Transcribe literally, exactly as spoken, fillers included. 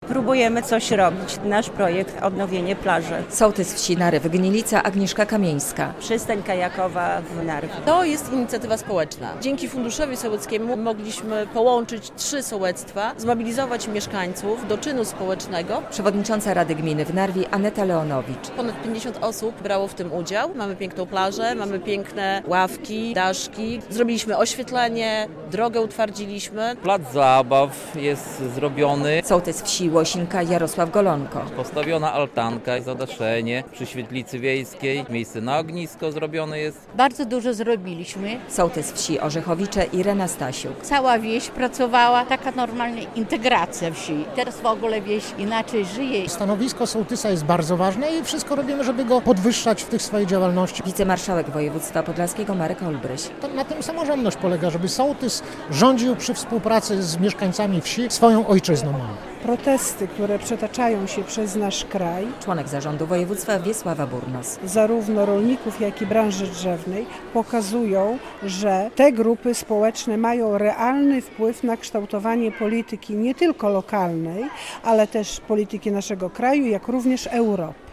Próbujemy coś robić. Nasz projekt Odnowienie plaży. Sołtys wsi Naryw Gnilica Agnieszka Kamieńska. Przystań kajakowa w Narwie. To jest inicjatywa społeczna. Dzięki Funduszowi Sołeckiemu mogliśmy połączyć trzy sołectwa, zmobilizować mieszkańców do czynu społecznego. Przewodnicząca Rady Gminy w Narwi Aneta Leonowicz. Ponad pięćdziesiąt osób brało w tym udział. Mamy piękną plażę, mamy piękne ławki, daszki. Zrobiliśmy oświetlenie, drogę utwardziliśmy. Plac zabaw jest zrobiony. Sołtys wsi Łosinka Jarosław Golonko. Postawiona altanka, zadaszenie przy świetlicy wiejskiej. Miejsce na ognisko zrobione jest. Bardzo dużo zrobiliśmy. Sołtys wsi Orzechowicze Irena Stasiuk. Cała wieś pracowała, taka normalna integracja wsi. Teraz w ogóle wieś inaczej żyje. Stanowisko sołtysa jest bardzo ważne i wszystko robimy, żeby go podwyższać w tych swojej działalności. Wicemarszałek województwa podlaskiego Marek Olbryś. To na tym samorządność polega, żeby sołtys rządził przy współpracy z mieszkańcami wsi swoją ojczyzną. Protesty, które przetaczają się przez nasz kraj, Członek zarządu województwa Wiesława Burnos. zarówno rolników, jak i branży drzewnej, pokazują, że te grupy społeczne mają realny wpływ na kształtowanie polityki nie tylko lokalnej, ale też polityki naszego kraju, jak również Europy.